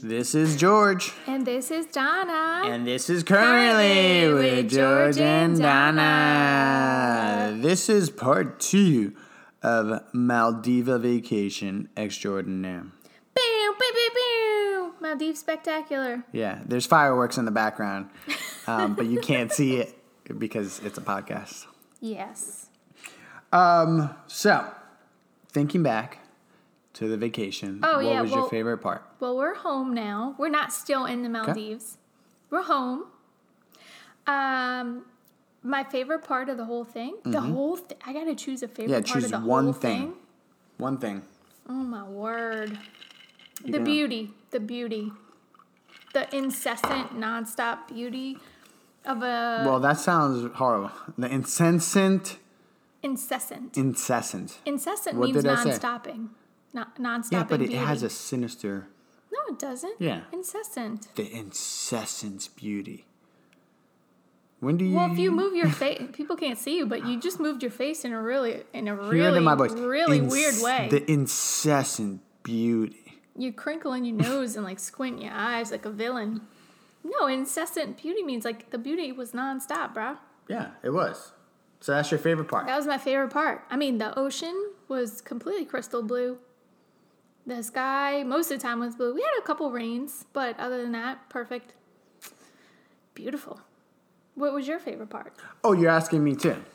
This is George. And this is Donna. And this is Currently with George and Donna. This is part 2 of Maldiva Vacation Extraordinaire. Boom, boom, boom, boom. Maldives Spectacular. Yeah, there's fireworks in the background, but you can't see it because it's a podcast. Yes. So, thinking back to the vacation, what was your favorite part? Well, we're home now. We're not still in the Maldives. Okay. We're home. My favorite part of the whole thing, I got to choose a favorite part of the whole thing. One thing. Oh, my word. The beauty. The incessant, nonstop beauty of a... Well, that sounds horrible. The incessant. Incessant What means did I say? non-stopping. Non-stopping Yeah, but it beauty. has a sinister... No, it doesn't. Yeah. Incessant. The incessant beauty. When do you... Well, if you move your face... People can't see you, but you just moved your face in a really weird way. The incessant beauty. You crinkle in your nose and, squint your eyes like a villain. No, incessant beauty means, the beauty was nonstop, bro. Yeah, it was. So that's your favorite part. That was my favorite part. I mean, the ocean was completely crystal blue. The sky, most of the time, was blue. We had a couple rains, but other than that, perfect. Beautiful. What was your favorite part? Oh, you're asking me too.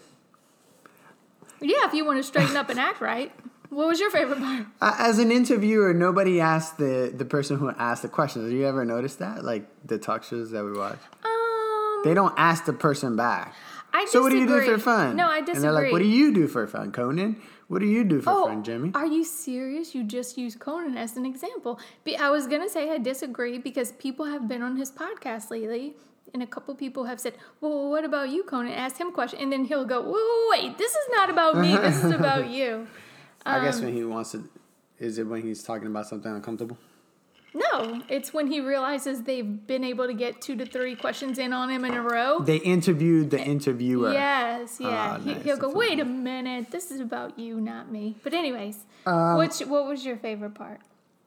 Yeah, if you want to straighten up and act right. What was your favorite part? As an interviewer, nobody asked the person who asked the questions. Have you ever noticed that? The talk shows that we watch? They don't ask the person back. I disagree. So what do you do for fun? No, I disagree. And they're like, what do you do for fun, Conan? What do you do for fun, Jimmy? Are you serious? You just used Conan as an example. I was going to say I disagree because people have been on his podcast lately, and a couple people have said, well, what about you, Conan? Ask him a question, and then he'll go, wait, this is not about me. This is about you. I guess when he wants to... Is it when he's talking about something uncomfortable? No, it's when he realizes they've been able to get 2 to 3 questions in on him in a row. They interviewed the interviewer. Yes, yeah. Nice. He'll go, wait a minute, this is about you, not me. But anyways, what was your favorite part?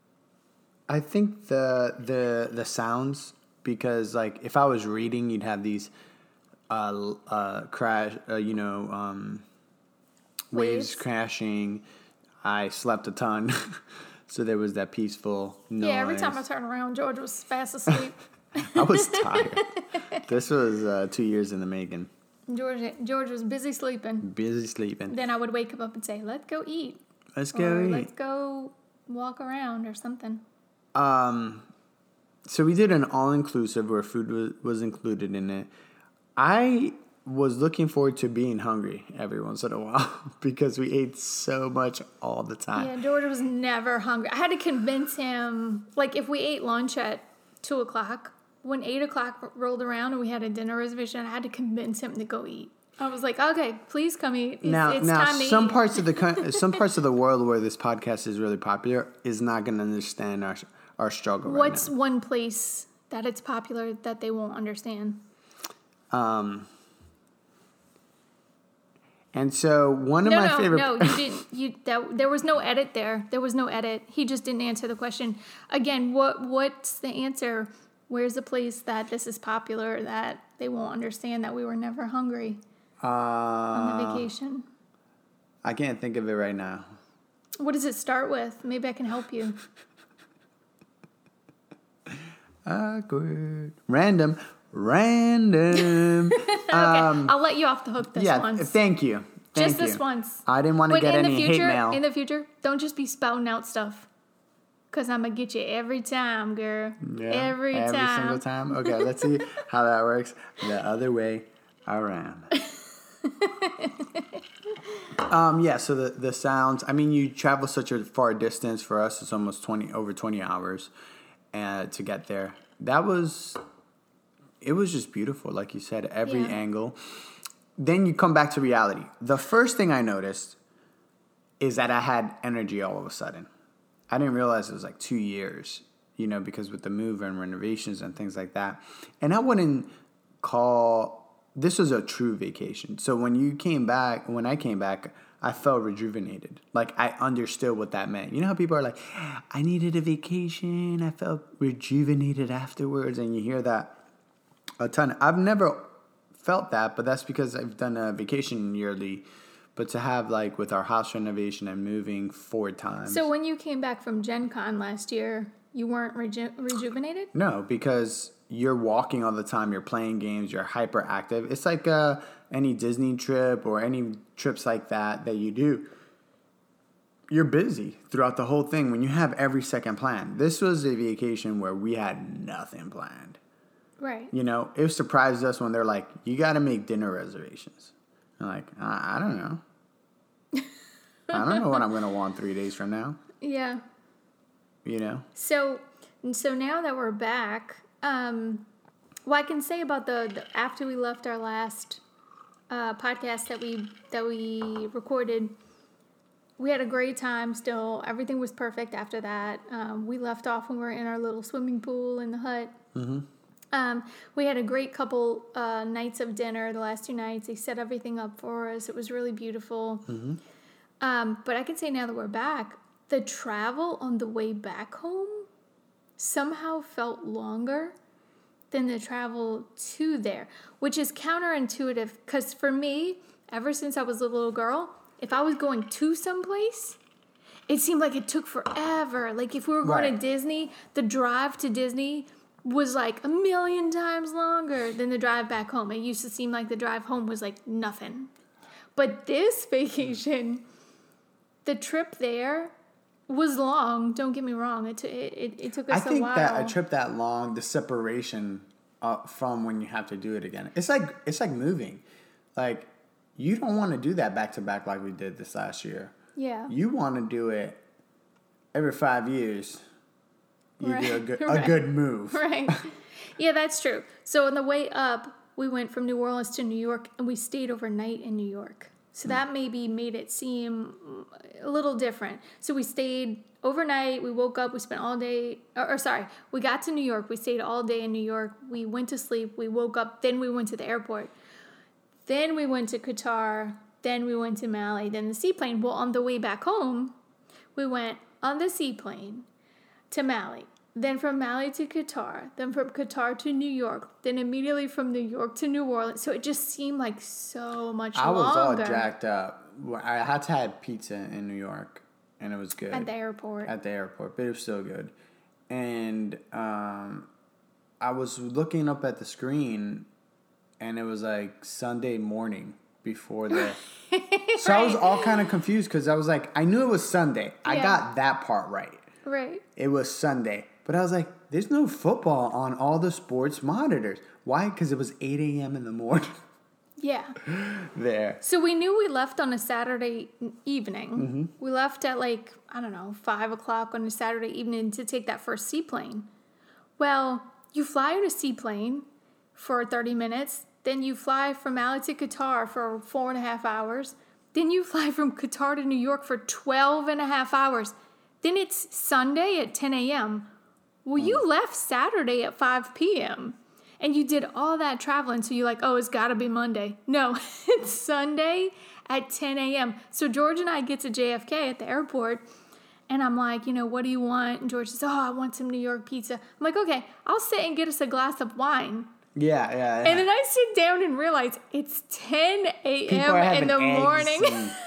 I think the sounds, because if I was reading, you'd have these crash, waves crashing. I slept a ton. So there was that peaceful noise. Yeah, every time I turned around, George was fast asleep. I was tired. This was 2 years in the making. George was busy sleeping. Then I would wake him up and say, let's go eat. Let's go walk around or something. So we did an all-inclusive where food was included in it. I was looking forward to being hungry every once in a while because we ate so much all the time. Yeah, George was never hungry. I had to convince him, if we ate lunch at 2 o'clock, when 8 o'clock rolled around and we had a dinner reservation, I had to convince him to go eat. I was like, okay, please come eat. It's time to some eat. parts of the world where this podcast is really popular is not going to understand our struggle right now. What's one place that it's popular that they won't understand? And so one of my favorite... No, you didn't. There was no edit there. There was no edit. He just didn't answer the question. Again, what's the answer? Where's the place that this is popular that they won't understand that we were never hungry on the vacation? I can't think of it right now. What does it start with? Maybe I can help you. Awkward. Random. Okay, I'll let you off the hook this once. Yeah, thank you. Just this once. I didn't want to get any hate mail. In the future, don't just be spouting out stuff. Because I'm going to get you every time, girl. Yeah, every time. Every single time? Okay, let's see how that works. The other way around. So the sounds. I mean, you travel such a far distance. For us, it's almost over 20 hours to get there. It was just beautiful, like you said, every angle. Then you come back to reality. The first thing I noticed is that I had energy all of a sudden. I didn't realize it was 2 years, because with the move and renovations and things like that. And I wouldn't call... This was a true vacation. So when I came back, I felt rejuvenated. Like, I understood what that meant. You know how people are like, I needed a vacation. I felt rejuvenated afterwards. And you hear that a ton. I've never felt that, but that's because I've done a vacation yearly. But to have, like, with our house renovation and moving 4 times. So when you came back from Gen Con last year, you weren't rejuvenated? No, because you're walking all the time. You're playing games. You're hyperactive. It's like any Disney trip or any trips like that you do. You're busy throughout the whole thing when you have every second planned. This was a vacation where we had nothing planned. Right. You know, it surprised us when they're like, you got to make dinner reservations. I'm like, I don't know. I don't know what I'm going to want 3 days from now. Yeah. You know? So now that we're back, well, I can say about the after we left our last podcast that we recorded, we had a great time still. Everything was perfect after that. We left off when we were in our little swimming pool in the hut. Mm-hmm. We had a great couple nights of dinner, the last 2 nights. They set everything up for us. It was really beautiful. Mm-hmm. But I can say now that we're back, the travel on the way back home somehow felt longer than the travel to there, which is counterintuitive. Because for me, ever since I was a little girl, if I was going to someplace, it seemed like it took forever. Like if we were going to Disney, the drive to Disney was like 1,000,000 times longer than the drive back home. It used to seem like the drive home was like nothing. But this vacation, the trip there was long. Don't get me wrong. It took us a while. I think that a trip that long, the separation from when you have to do it again, it's like moving. Like, you don't want to do that back to back like we did this last year. Yeah. You want to do it every 5 years. You do a good move. Right. Yeah, that's true. So on the way up, we went from New Orleans to New York, and we stayed overnight in New York. So that maybe made it seem a little different. So we stayed overnight. We woke up. We spent all day. We got to New York. We stayed all day in New York. We went to sleep. We woke up. Then we went to the airport. Then we went to Qatar. Then we went to Mali. Then the seaplane. Well, on the way back home, we went on the seaplane to Mali. Then from Mali to Qatar, then from Qatar to New York, then immediately from New York to New Orleans. So it just seemed like so much longer. I was all jacked up. I had to have pizza in New York, and it was good. At the airport, but it was still good. And I was looking up at the screen, and it was like Sunday morning before the... So I was all kind of confused because I was like, I knew it was Sunday. Yeah. I got that part right. Right. It was Sunday. But I was like, there's no football on all the sports monitors. Why? Because it was 8 a.m. in the morning. Yeah. There. So we knew we left on a Saturday evening. Mm-hmm. We left at 5 o'clock on a Saturday evening to take that first seaplane. Well, you fly on a seaplane for 30 minutes. Then you fly from Mali to Qatar for 4.5 hours. Then you fly from Qatar to New York for 12.5 hours. Then it's Sunday at 10 a.m. Well, you left Saturday at 5 p.m. and you did all that traveling. So you're like, oh, it's got to be Monday. No, it's Sunday at 10 a.m. So George and I get to JFK at the airport, and I'm like, what do you want? And George says, I want some New York pizza. I'm like, okay, I'll sit and get us a glass of wine. Yeah. And then I sit down and realize it's 10 a.m. in the morning.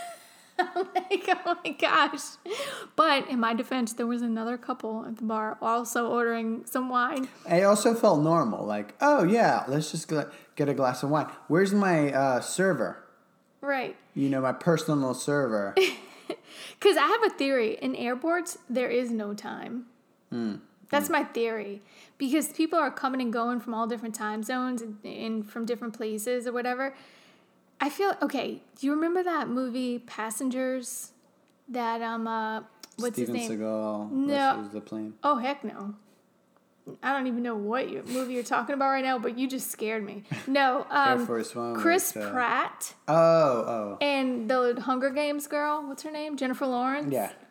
I'm like, oh my gosh. But in my defense, there was another couple at the bar also ordering some wine. I also felt normal. Like, oh yeah, let's just get a glass of wine. Where's my server? Right. My personal server. Because I have a theory. In airports, there is no time. That's my theory. Because people are coming and going from all different time zones and from different places or whatever. I feel, okay, do you remember that movie, Passengers? That, what's his name? Steven Seagal versus the plane. Oh, heck no. I don't even know what movie you're talking about right now, but you just scared me. No, Air Force One Chris Pratt. Oh. And the Hunger Games girl, what's her name? Jennifer Lawrence?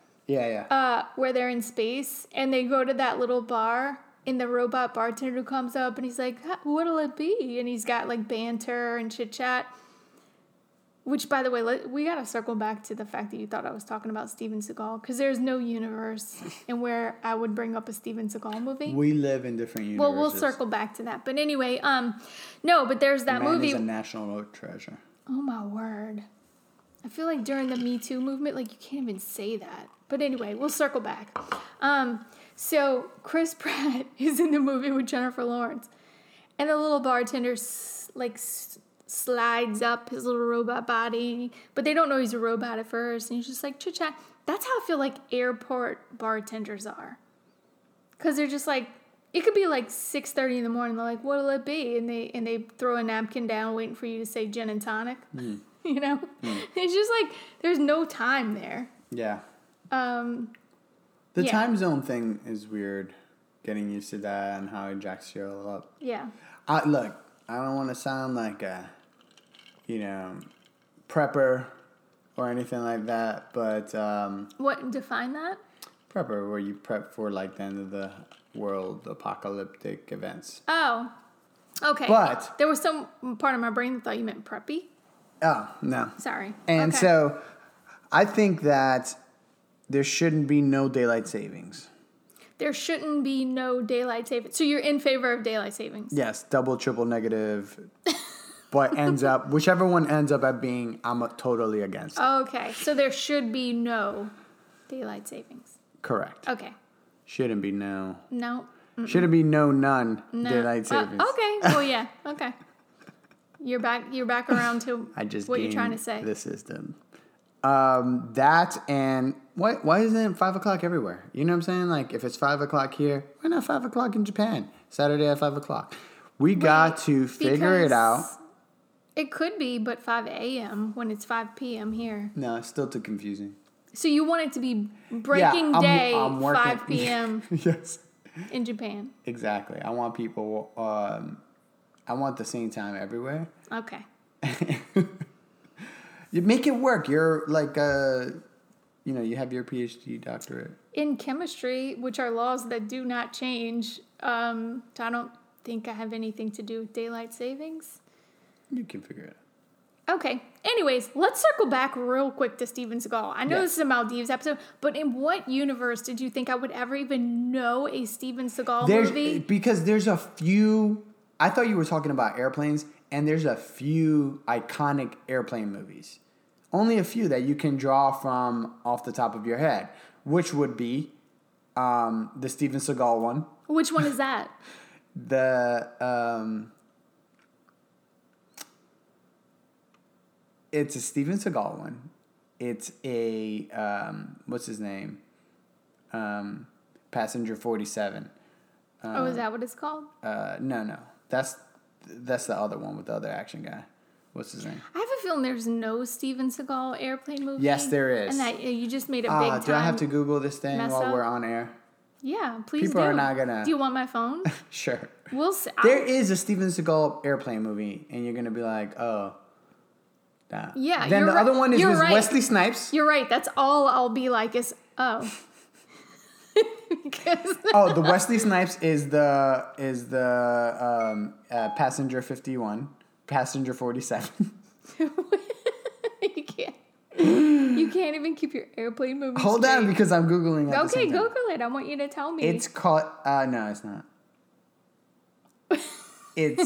Yeah. Where they're in space, and they go to that little bar, and the robot bartender comes up, and he's like, what'll it be? And he's got, banter and chit-chat. Which, by the way, we got to circle back to the fact that you thought I was talking about Steven Seagal, because there's no universe in where I would bring up a Steven Seagal movie. We live in different universes. Well, we'll circle back to that. But anyway, no, but there's that movie. Man is a national treasure. Oh, my word. I feel like during the Me Too movement, like, you can't even say that. But anyway, we'll circle back. So Chris Pratt is in the movie with Jennifer Lawrence. And the little bartender, slides up his little robot body, but they don't know he's a robot at first, and he's just like chit-chat. That's how I feel like airport bartenders are, because they're just like, it could be like 6:30 in the morning, they're like, what'll it be, and they throw a napkin down waiting for you to say gin and tonic. You know, it's just like there's no time there. The time zone thing is weird, getting used to that and how it jacks you all up. Look, I don't want to sound like a prepper or anything like that, but what, define that? Prepper, where you prep for like the end of the world, apocalyptic events. Oh, okay. But there was some part of my brain that thought you meant preppy. Oh, no. Sorry. And so I think that there shouldn't be no daylight savings. There shouldn't be no daylight savings. So you're in favor of daylight savings? Yes, double, triple negative. But whichever one ends up at being, I'm totally against it. Okay, so there should be no daylight savings. Correct. Okay. Shouldn't be no. No. Mm-mm. Shouldn't be no daylight savings. Okay. Well, yeah. Okay. You're back around to what you're trying to say. The system. That and why isn't it 5 o'clock everywhere? You know what I'm saying? Like, if it's 5 o'clock here, why not 5 o'clock in Japan? Saturday at 5 o'clock. We got to figure it out. It could be, but 5 a.m. when it's 5 p.m. here. No, it's still too confusing. So you want it to be breaking day, I'm 5 p.m. Yes. In Japan. Exactly. I want people, I want the same time everywhere. Okay. You make it work. You're like, you have your PhD doctorate. In chemistry, which are laws that do not change. So I don't think I have anything to do with daylight savings. You can figure it out. Okay. Anyways, let's circle back real quick to Steven Seagal. I know this is a Maldives episode, but in what universe did you think I would ever even know a Steven Seagal movie? Because there's a few. I thought you were talking about airplanes, and there's a few iconic airplane movies. Only a few that you can draw from off the top of your head, which would be the Steven Seagal one. Which one is that? It's a Steven Seagal one. It's a what's his name? Passenger 47. Is that what it's called? No. That's the other one with the other action guy. What's his name? I have a feeling there's no Steven Seagal airplane movie. Yes, there is. And that you just made a big time. Do I have to Google this thing while we're on air? Yeah, please People are not gonna. Do you want my phone? Sure. We'll see. There is a Steven Seagal airplane movie, and you're gonna be like, oh. That. Yeah. Then the other one is with Wesley Snipes. You're right. That's all I'll be like is, oh. The Wesley Snipes is the Passenger 51, Passenger 47. You can't even keep your airplane movie Hold on, because I'm Googling it. Okay, Google it. I want you to tell me. It's called, no, it's not. It's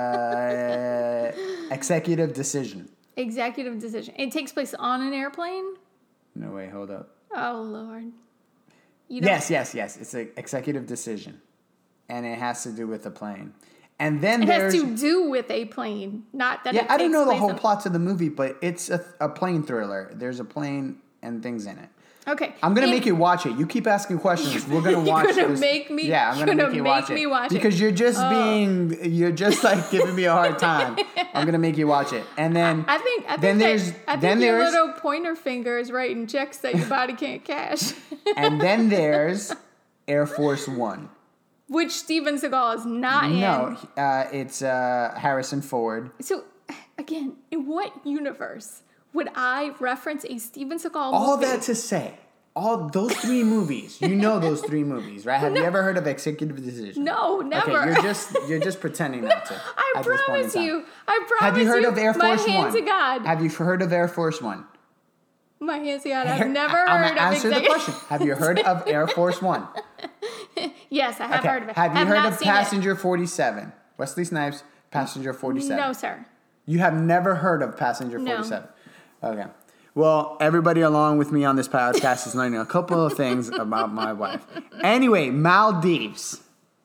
Executive Decision. Executive Decision. It takes place on an airplane? No, wait, hold up. Oh, Lord. Yes. It's an executive decision. And it has to do with a plane. And then it has to do with a plane, not that it takes I don't know the place whole plot to the movie, but it's a plane thriller. There's a plane and things in it. Okay. I'm going to make you watch it. You keep asking questions. We're going to watch it. You're going to make me Yeah, I'm going to make you watch it. Because you're just like giving me a hard time. I'm going to make you watch it. And then I think your little pointer finger is writing checks that your body can't cash. And then there's Air Force One. Which Steven Seagal is not in. No, it's Harrison Ford. So, again, in what universe would I reference a Steven Seagal movie? All that to say, all those 3 movies. You know those 3 movies, right? Have you ever heard of Executive Decision? No, never. Okay, you're just pretending not to. I promise you. Have you heard of Air Force One? My hands to God. Have you heard of Air Force One? My hands to God. I've never heard of Answer the question. Have you heard of Air Force One? Yes, I have heard of it. Have you heard of Passenger 47? Wesley Snipes, Passenger 47. No, sir. You have never heard of Passenger 47? No. Okay. Well, everybody along with me on this podcast is learning a couple of things about my wife. Anyway, Maldives.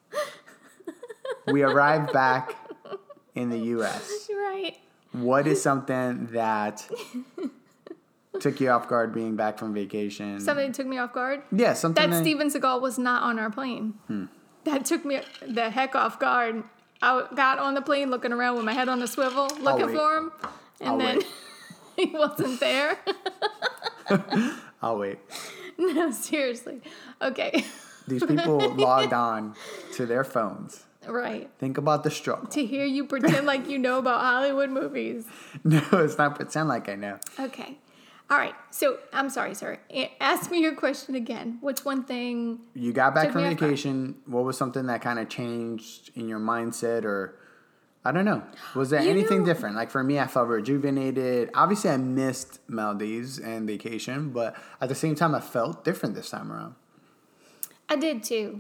We arrived back in the U.S. Right. What is something that took you off guard being back from vacation? Something that took me off guard? Yeah, something that Steven Seagal was not on our plane. That took me the heck off guard. I got on the plane looking around with my head on the swivel, looking for him, and then he wasn't there. I'll wait. No, seriously. Okay. These people logged on to their phones. Right. Think about the struggle. To hear you pretend like you know about Hollywood movies. No, it's not pretend like I know. Okay. All right. So, I'm sorry, sir. Ask me your question again. What's one thing... You got back from vacation. What was something that kind of changed in your mindset or... I don't know. Was there anything different? Like for me, I felt rejuvenated. Obviously, I missed Maldives and vacation, but at the same time, I felt different this time around. I did too.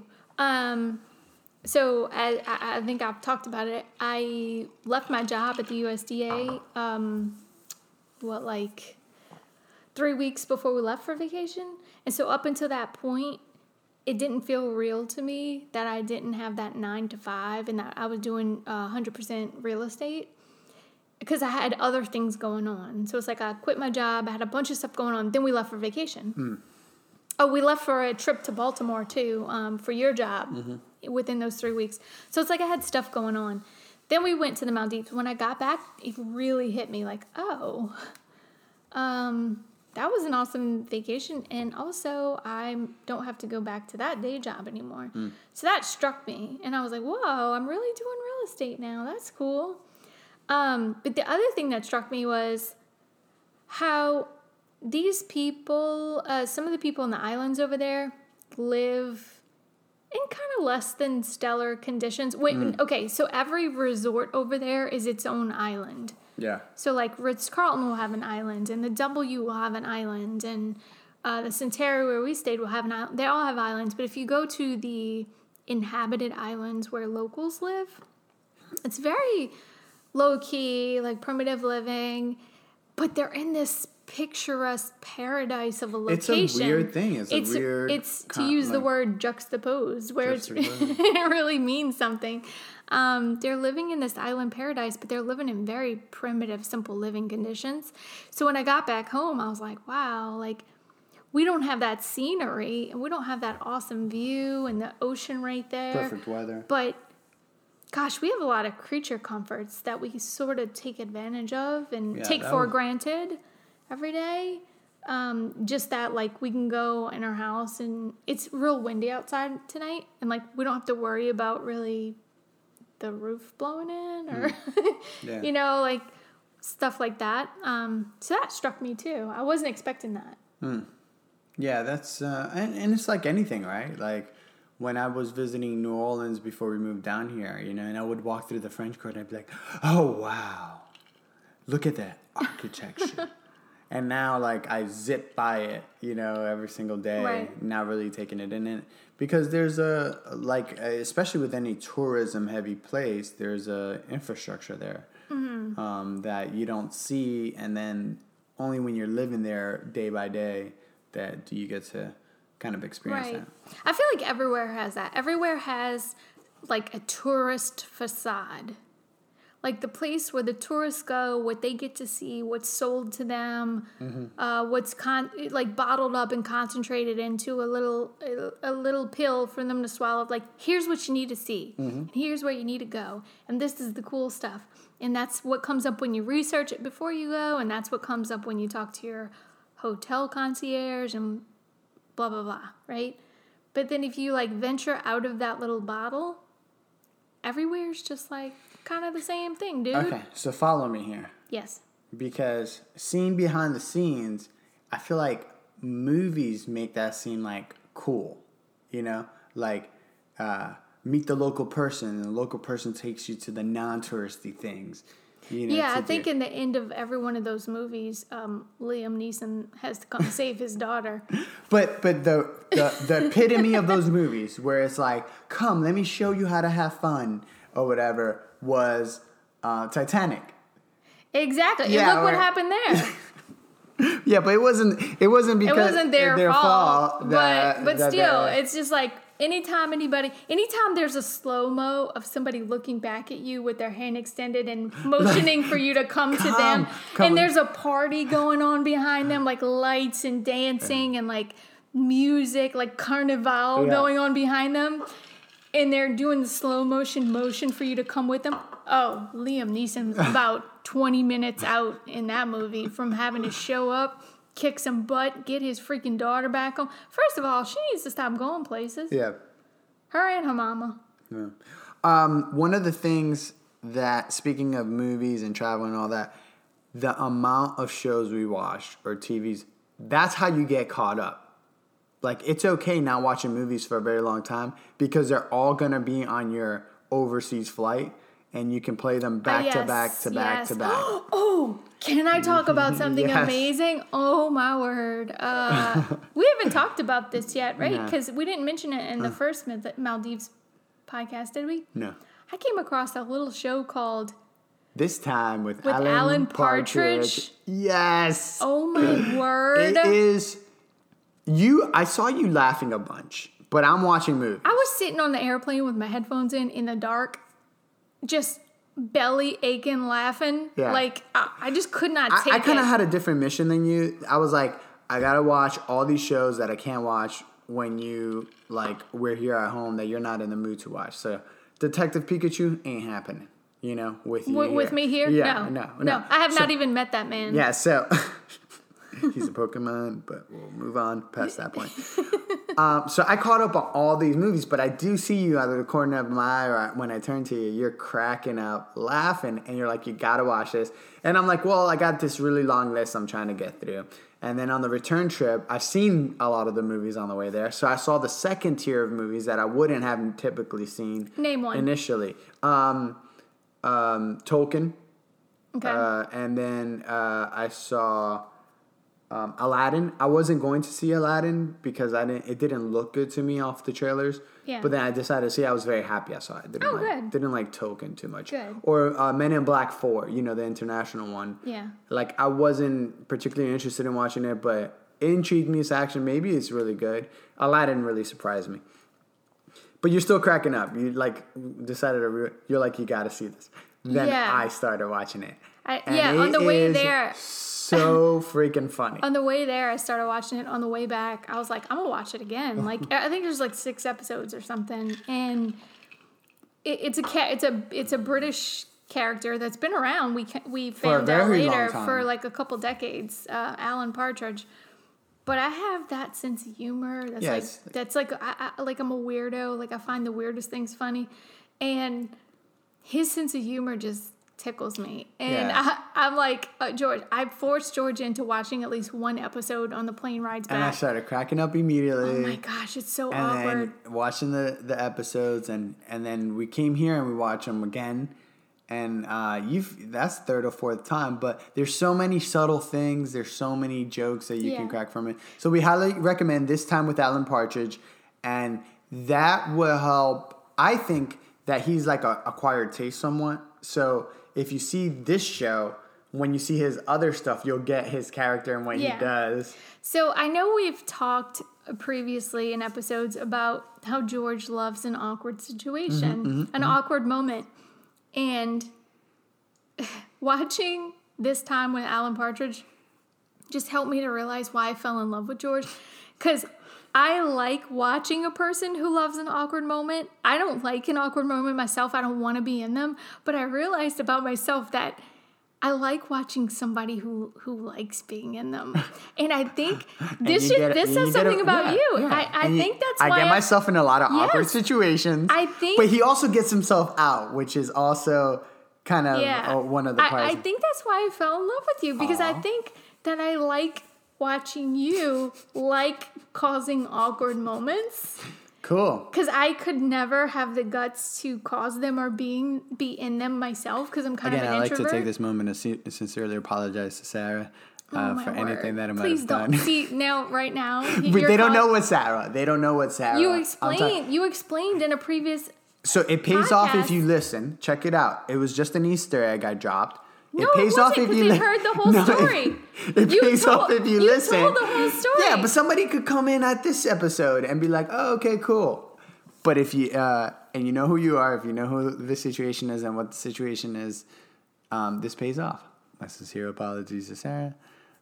So I think I've talked about it. I left my job at the USDA, 3 weeks before we left for vacation. And so up until that point, it didn't feel real to me that I didn't have that 9 to 5 and that I was doing 100% real estate because I had other things going on. So it's like I quit my job. I had a bunch of stuff going on. Then we left for vacation. Oh, we left for a trip to Baltimore too for your job within those 3 weeks. So it's like I had stuff going on. Then we went to the Maldives. When I got back, it really hit me like, that was an awesome vacation, and also I don't have to go back to that day job anymore. So that struck me, and I was like, whoa, I'm really doing real estate now. That's cool. But the other thing that struck me was how these people, some of the people in the islands over there live in kind of less than stellar conditions. Okay, so every resort over there is its own island. Yeah. So, like, Ritz-Carlton will have an island, and the W will have an island, and the Centenary where we stayed will have an island. They all have islands, but if you go to the inhabited islands where locals live, it's very low-key, like, primitive living, but they're in this picturesque paradise of a location. It's a weird thing. It's to use the word juxtaposed, where it really means something. They're living in this island paradise, but they're living in very primitive, simple living conditions. So when I got back home, I was like, wow, like we don't have that scenery and we don't have that awesome view and the ocean right there. Perfect weather. But gosh, we have a lot of creature comforts that we sort of take advantage of and take for granted every day. Just that, like, we can go in our house and it's real windy outside tonight. And, like, we don't have to worry about really the roof blowing in or, you know, like, stuff like that. So that struck me, too. I wasn't expecting that. Yeah, that's, and it's like anything, right? Like, when I was visiting New Orleans before we moved down here, you know, and I would walk through the French Quarter and I'd be like, oh, wow, look at that architecture. And now, like, I zip by it, you know, every single day, not really taking it in it. Because there's especially with any tourism-heavy place, there's a infrastructure there that you don't see. And then only when you're living there day by day that do you get to kind of experience that. I feel like everywhere has that. Everywhere has, like, a tourist facade. Like the place where the tourists go, what they get to see, what's sold to them, what's bottled up and concentrated into a little pill for them to swallow. Like, here's what you need to see, and here's where you need to go, and this is the cool stuff. And that's what comes up when you research it before you go, and that's what comes up when you talk to your hotel concierge and blah, blah, blah, right? But then if you, like, venture out of that little bottle, everywhere's just, like, kind of the same thing, dude. Okay, so follow me here. Yes. Because seeing behind the scenes, I feel like movies make that seem like cool, like meet the local person, and the local person takes you to the non-touristy things. I think in the end of every one of those movies, Liam Neeson has to come save his daughter. But the epitome of those movies where it's like, come, let me show you how to have fun or whatever, was Titanic. Exactly. And look what happened there. Yeah, but it wasn't because it wasn't their fault. But still, it's just like anytime there's a slow-mo of somebody looking back at you with their hand extended and motioning for you to come to them, and there's a party going on behind them, like lights and dancing and like music, like carnival going on behind them, and they're doing the slow motion for you to come with them. Oh, Liam Neeson's about 20 minutes out in that movie from having to show up, kick some butt, get his freaking daughter back home. First of all, she needs to stop going places. Yeah. Her and her mama. Yeah. One of the things that, speaking of movies and travel and all that, the amount of shows we watch or TVs, that's how you get caught up. Like, it's okay not watching movies for a very long time because they're all going to be on your overseas flight. And you can play them back to back to back to back. Oh, can I talk about something amazing? Oh, my word. We haven't talked about this yet, right? Because we didn't mention it in the first Maldives podcast, did we? No. I came across a little show called... This Time with Alan Partridge. Yes. Oh, my word. It is... I saw you laughing a bunch, but I'm watching movies. I was sitting on the airplane with my headphones in the dark, just belly aching laughing. Yeah. Like, I just could not take it. I kind of had a different mission than you. I was like, I got to watch all these shows that I can't watch when we're here at home that you're not in the mood to watch. So, Detective Pikachu ain't happening, with you With me here? Yeah, no. I have not even met that man. Yeah, so... He's a Pokemon, but we'll move on past that point. So I caught up on all these movies, but I do see you out of the corner of my eye, or when I turn to you, you're cracking up, laughing, and you're like, you gotta watch this. And I'm like, well, I got this really long list I'm trying to get through. And then on the return trip, I've seen a lot of the movies on the way there. So I saw the second tier of movies that I wouldn't have typically seen. Name one. Initially. Tolkien. Okay. And then I saw... Aladdin. I wasn't going to see Aladdin because it didn't look good to me off the trailers. Yeah. But then I decided to see. I was very happy I saw it. Good. Didn't like Tolkien too much. Good. Or Men in Black 4, the international one. Yeah. Like, I wasn't particularly interested in watching it, but it intrigued me. It's action. Maybe it's really good. Aladdin really surprised me. But you're still cracking up. You decided you're like, you got to see this. Then I started watching it. On the way there. So freaking funny. On the way there, I started watching it. On the way back, I was like, I'm gonna watch it again. Like, I think there's like 6 episodes or something, and it's a British character that's been around. We found out later for like a couple decades. Alan Partridge. But I have that sense of humor. That's like I'm a weirdo. Like, I find the weirdest things funny, and his sense of humor just tickles me. And I'm like, George, I forced George into watching at least one episode on the plane rides back. And I started cracking up immediately. Oh my gosh, it's so awkward. And then watching the episodes, and then we came here and we watched them again. And that's third or fourth time, but there's so many subtle things. There's so many jokes that you can crack from it. So we highly recommend This Time with Alan Partridge, and that will help. I think that he's like a acquired taste somewhat. So if you see this show, when you see his other stuff, you'll get his character and what he does. So I know we've talked previously in episodes about how George loves an awkward situation, an awkward moment. And watching This Time with Alan Partridge just helped me to realize why I fell in love with George. Because I like watching a person who loves an awkward moment. I don't like an awkward moment myself. I don't want to be in them. But I realized about myself that I like watching somebody who likes being in them. And I think this says something about you. Yeah. I think that's why I get myself in a lot of awkward situations. But he also gets himself out, which is also kind of one of the parts. I think that's why I fell in love with you, because I think that I like watching you like causing awkward moments. Cool. Because I could never have the guts to cause them or be in them myself because I'm kind of an Again, I'd like introvert. to take this moment to sincerely apologize to Sarah for anything that I might Please have don't. done. See, now, right now. They don't know what Sarah. They don't know what Sarah. You explained in a previous So it pays off if podcast. you listen. Check it out. It was just an Easter egg I dropped. No, it pays it off wasn't, if you because they heard the whole story. It pays off if you listen. You told the whole story. Yeah, but somebody could come in at this episode and be like, "Oh, okay, cool." But if you and you know who you are, if you know who the situation is and what the situation is, this pays off. My sincere apologies to Sarah.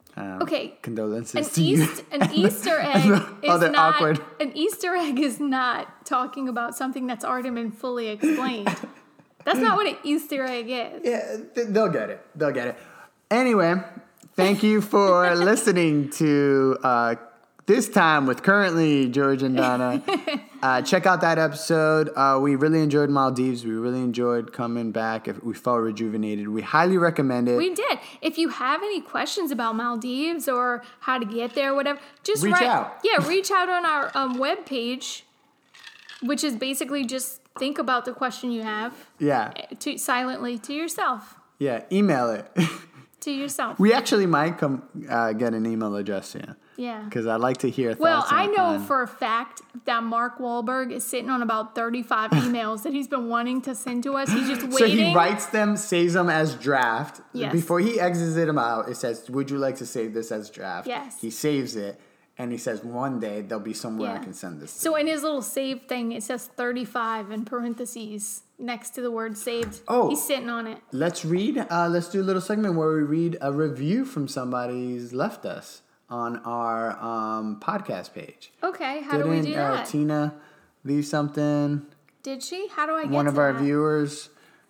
Okay. Condolences to you. An Easter egg is not awkward. An Easter egg is not talking about something that's already been fully explained. That's not what an Easter egg is. Yeah, they'll get it. They'll get it. Anyway, thank you for listening to This Time with Currently George and Donna. Check out that episode. We really enjoyed Maldives. We really enjoyed coming back. We felt rejuvenated. We highly recommend it. We did. If you have any questions about Maldives or how to get there, whatever, just reach out. Yeah, reach out on our webpage, which is basically just think about the question you have. Yeah. Silently to yourself. Yeah, email it. To yourself. We actually might come get an email address, yeah. Yeah. Because I'd like to hear thoughts. Well, I know for a fact that Mark Wahlberg is sitting on about 35 emails that he's been wanting to send to us. He's just waiting. So he writes them, saves them as draft. Yes. Before he exits them out, it says, "Would you like to save this as draft?" Yes. He saves it, and he says, "One day there'll be somewhere I Yeah. can send this to." So in his little save thing, it says 35 in parentheses next to the word saved. Oh. He's sitting on it. Let's do a little segment where we read a review from somebody who's left us on our podcast page. Okay, how do we do that? Tina leave something? Did she? How do I get One of to our that? viewers.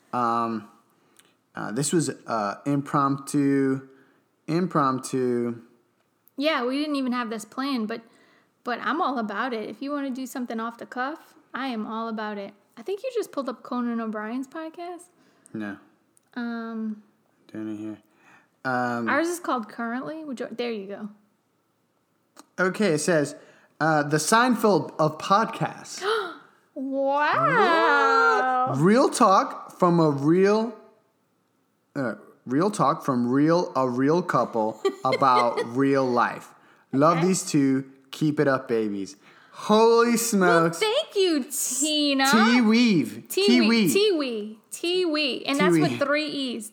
This was impromptu. Yeah, we didn't even have this planned, but I'm all about it. If you want to do something off the cuff, I am all about it. I think you just pulled up Conan O'Brien's podcast. No. Doing it here. Ours is called Currently. There you go. Okay, it says, the Seinfeld of podcasts. Wow. Real talk from a real couple about real life. Love these two. Keep it up, babies. Holy smokes. Well, thank you, Tina. T-Weave. T-Wee. And that's with 3 E's.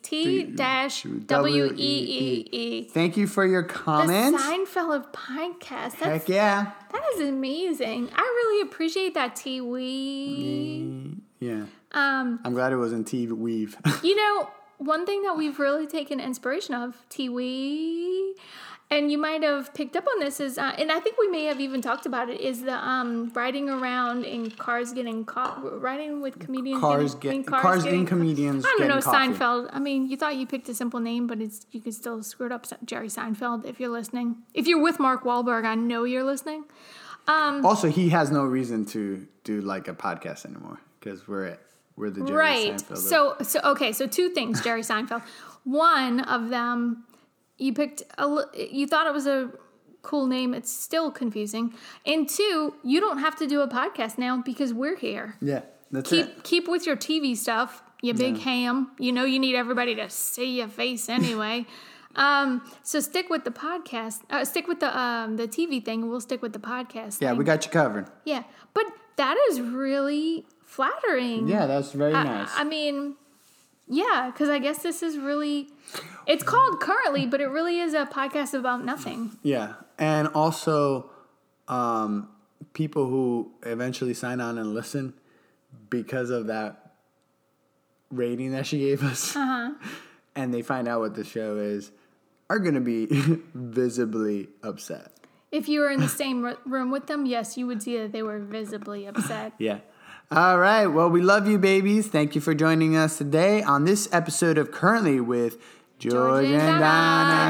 T-W-E-E-E. Thank you for your comments. The Seinfeld podcast. Heck yeah. That is amazing. I really appreciate that, T-Wee. Yeah. I'm glad it wasn't T-Weave. You know, one thing that we've really taken inspiration of, T-Wee, and you might have picked up on this, is, and I think we may have even talked about it, is the riding around in cars getting caught, riding with comedians. Cars in comedians. I don't know, coffee. Seinfeld. I mean, you thought you picked a simple name, but you could still screw it up. Jerry Seinfeld, if you're listening. If you're with Mark Wahlberg, I know you're listening. Also, he has no reason to do like a podcast anymore because we're the Jerry Seinfeld. So 2 things, Jerry Seinfeld. One of them, you thought it was a cool name. It's still confusing. And 2, you don't have to do a podcast now because we're here. Yeah, that's it. Keep with your TV stuff, you big ham. You know you need everybody to see your face anyway. So stick with the podcast. Stick with the TV thing. We'll stick with the podcast. Yeah, we got you covered. Yeah, but that is really flattering. Yeah, that's very nice. I mean, yeah, because I guess this is really. It's called Currently, but it really is a podcast about nothing. Yeah, and also, people who eventually sign on and listen because of that rating that she gave us, and they find out what the show is, are going to be visibly upset. If you were in the same room with them, yes, you would see that they were visibly upset. Yeah. All right. Well, we love you, babies. Thank you for joining us today on this episode of Currently with George and Donna.